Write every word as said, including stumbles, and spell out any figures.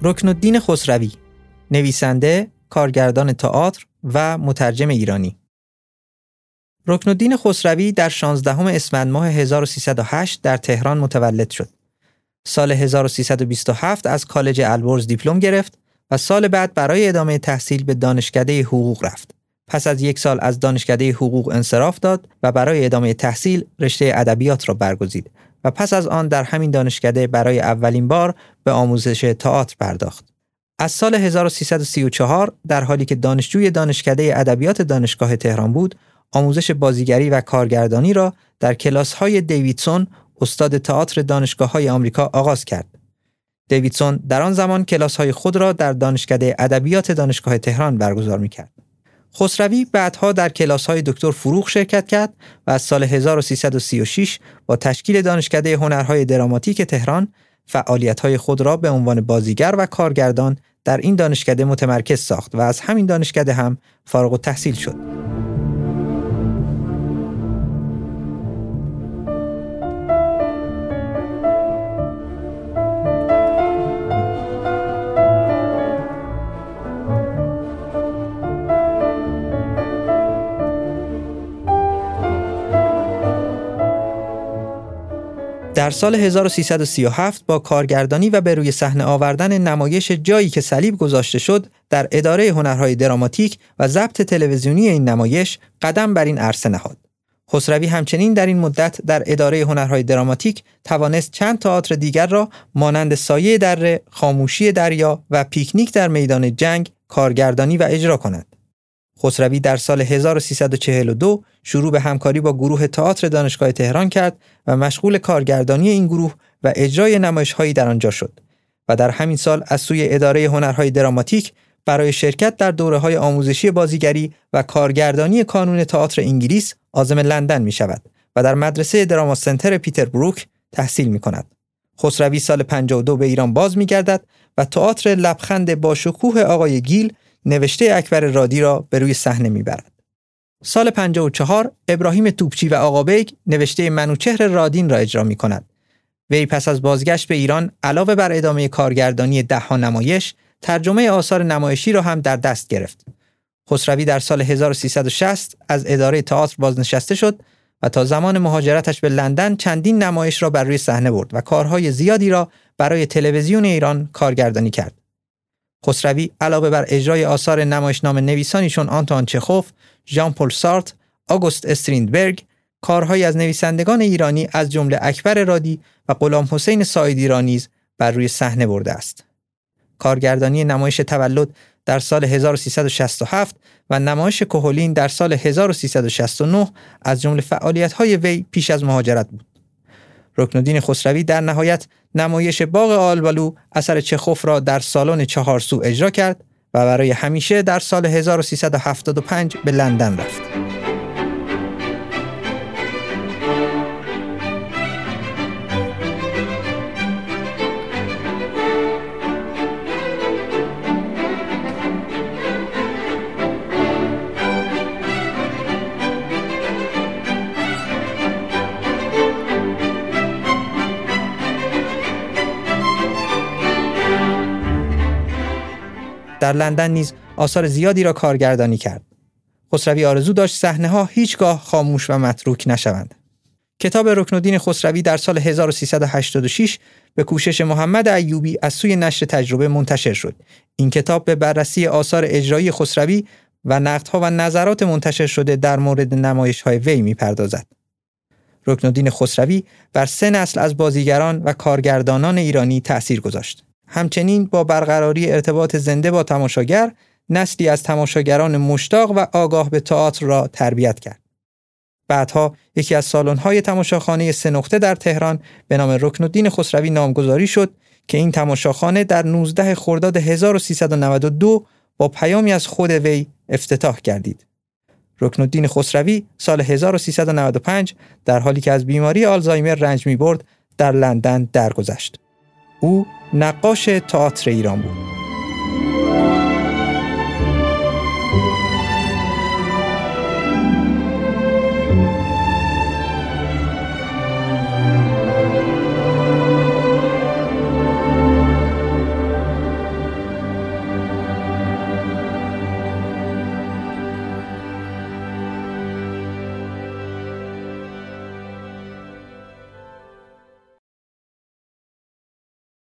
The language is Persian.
رکن‌الدین خسروی، نویسنده، کارگردان تئاتر و مترجم ایرانی. رکن‌الدین خسروی در شانزدهم اسفند ماه هزار و سیصد و هشت در تهران متولد شد. سال هزار و سیصد و بیست و هفت از کالج البرز دیپلم گرفت و سال بعد برای ادامه تحصیل به دانشکده حقوق رفت. پس از یک سال از دانشکده حقوق انصراف داد و برای ادامه تحصیل رشته ادبیات را برگزید و پس از آن در همین دانشکده برای اولین بار به آموزش تئاتر پرداخت. از سال هزار و سیصد و سی و چهار در حالی که دانشجوی دانشکده ادبیات دانشگاه تهران بود، آموزش بازیگری و کارگردانی را در کلاس‌های دیویدسون، استاد تئاتر دانشگاه‌های آمریکا آغاز کرد. دیویدسون در آن زمان کلاس‌های خود را در دانشکده ادبیات دانشگاه تهران برگزار می‌کرد. خسروی بعدها در کلاس‌های دکتر فروغ شرکت کرد و از سال هزار و سیصد و سی و شش با تشکیل دانشکده هنرهای دراماتیک تهران فعالیت‌های خود را به عنوان بازیگر و کارگردان در این دانشکده متمرکز ساخت و از همین دانشکده هم فارغ التحصیل شد. در سال هزار و سیصد و سی و هفت با کارگردانی و به روی صحنه آوردن نمایش جایی که صلیب گذاشته شد در اداره هنرهای دراماتیک و ضبط تلویزیونی این نمایش قدم بر این عرصه نهاد. خسروی همچنین در این مدت در اداره هنرهای دراماتیک توانست چند تئاتر دیگر را مانند سایه دره، خاموشی دریا و پیکنیک در میدان جنگ کارگردانی و اجرا کند. خسروی در سال هزار و سیصد و چهل و دو شروع به همکاری با گروه تئاتر دانشگاه تهران کرد و مشغول کارگردانی این گروه و اجرای نمایش‌هایی در آنجا شد و در همین سال از سوی اداره هنرهای دراماتیک برای شرکت در دوره‌های آموزشی بازیگری و کارگردانی کانون تئاتر انگلیس عازم لندن می‌شود و در مدرسه دراما سنتر پیتر بروک تحصیل می‌کند. خسروی سال پنجاه و دو به ایران باز می‌گردد و تئاتر لبخند با شکوه آقای گیل نوشته اکبر رادی را به روی صحنه میبرد. سال پنجاه و چهار ابراهیم توپچی و آقا بیگ نوشته منوچهر رادین را اجرا می کند. وی پس از بازگشت به ایران علاوه بر ادامه کارگردانی ده ها نمایش، ترجمه آثار نمایشی را هم در دست گرفت. خسروی در سال هزار و سیصد و شصت از اداره تئاتر بازنشسته شد و تا زمان مهاجرتش به لندن چندین نمایش را بر روی صحنه برد و کارهای زیادی را برای تلویزیون ایران کارگردانی کرد. خسروی علاوه بر اجرای آثار نمایشنامه نویسانی چون آنتوان چخوف، ژان پل سارتر، آگوست استریندبرگ، کارهایی از نویسندگان ایرانی از جمله اکبر رادی و غلام حسین ساعدی را نیز بر روی صحنه برده است. کارگردانی نمایش تولد در سال هزار و سیصد و شصت و هفت و نمایش کهولین در سال هزار و سیصد و شصت و نه از جمله فعالیت‌های وی پیش از مهاجرت بود. رکن‌الدین خسروی در نهایت نمایش باغ آلبالو اثر چخوف را در سالن چهارسو اجرا کرد و برای همیشه در سال هزار و سیصد و هفتاد و پنج به لندن رفت. در لندن نیز آثار زیادی را کارگردانی کرد. خسروی آرزو داشت صحنه‌ها هیچگاه خاموش و متروک نشوند. کتاب رکن‌الدین خسروی در سال هزار و سیصد و هشتاد و شش به کوشش محمد ایوبی از سوی نشر تجربه منتشر شد. این کتاب به بررسی آثار اجرایی خسروی و نقدها و نظرات منتشر شده در مورد نمایش‌های وی می‌پردازد. رکن‌الدین خسروی بر سه نسل از بازیگران و کارگردانان ایرانی تأثیر گذاشت. همچنین با برقراری ارتباط زنده با تماشاگر، نسلی از تماشاگران مشتاق و آگاه به تئاتر را تربیت کرد. بعدها یکی از سالن‌های تماشاخانه سه نقطه در تهران به نام رکن‌الدین خسروی نامگذاری شد که این تماشاخانه در نوزدهم خرداد هزار و سیصد و نود و دو با پیامی از خود وی افتتاح گردید. رکن‌الدین خسروی سال هزار و سیصد و نود و پنج در حالی که از بیماری آلزایمر رنج می‌برد در لندن درگذشت. او نقاش تئاتر ایران بود.